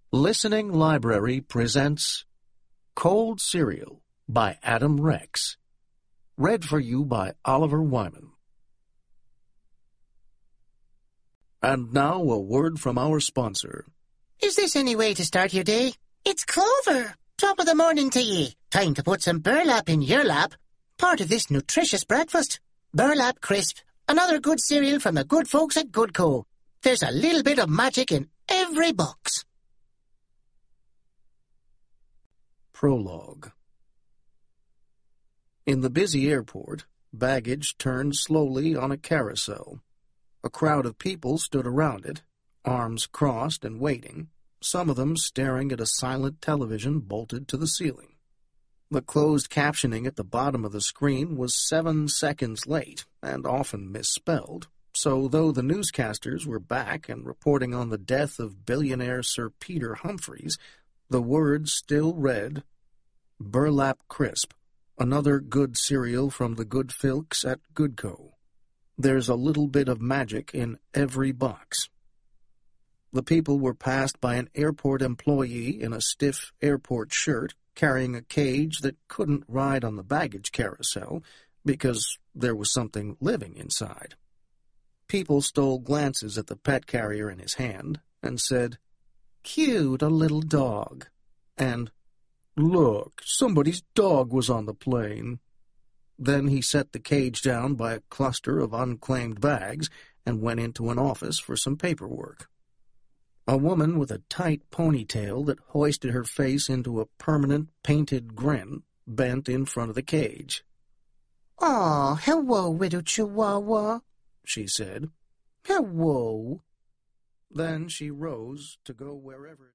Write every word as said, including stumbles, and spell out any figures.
Listening Library presents Cold Cereal by Adam Rex. Read for you by Oliver Wyman. And now a word from our sponsor. Is this any way to start your day? It's Clover. Top of the morning to ye. Time to put some burlap in your lap. Part of this nutritious breakfast. Burlap Crisp. Another good cereal from the good folks at Goodco. There's a little bit of magic in every box. Prologue. In the busy airport, baggage turned slowly on a carousel. A crowd of people stood around it, arms crossed and waiting, some of them staring at a silent television bolted to the ceiling. The closed captioning at the bottom of the screen was seven seconds late and often misspelled, so though the newscasters were back and reporting on the death of billionaire Sir Peter Humphreys, the words still read, Burlap Crisp, another good cereal from the good folks at Goodco. There's a little bit of magic in every box. The people were passed by an airport employee in a stiff airport shirt carrying a cage that couldn't ride on the baggage carousel because there was something living inside. People stole glances at the pet carrier in his hand and said, "Cute, a little dog," and "Look, somebody's dog was on the plane." Then he set the cage down by a cluster of unclaimed bags and went into an office for some paperwork. A woman with a tight ponytail that hoisted her face into a permanent painted grin bent in front of the cage. "Aw, hello, little chihuahua," she said. "Hello." Then she rose to go wherever...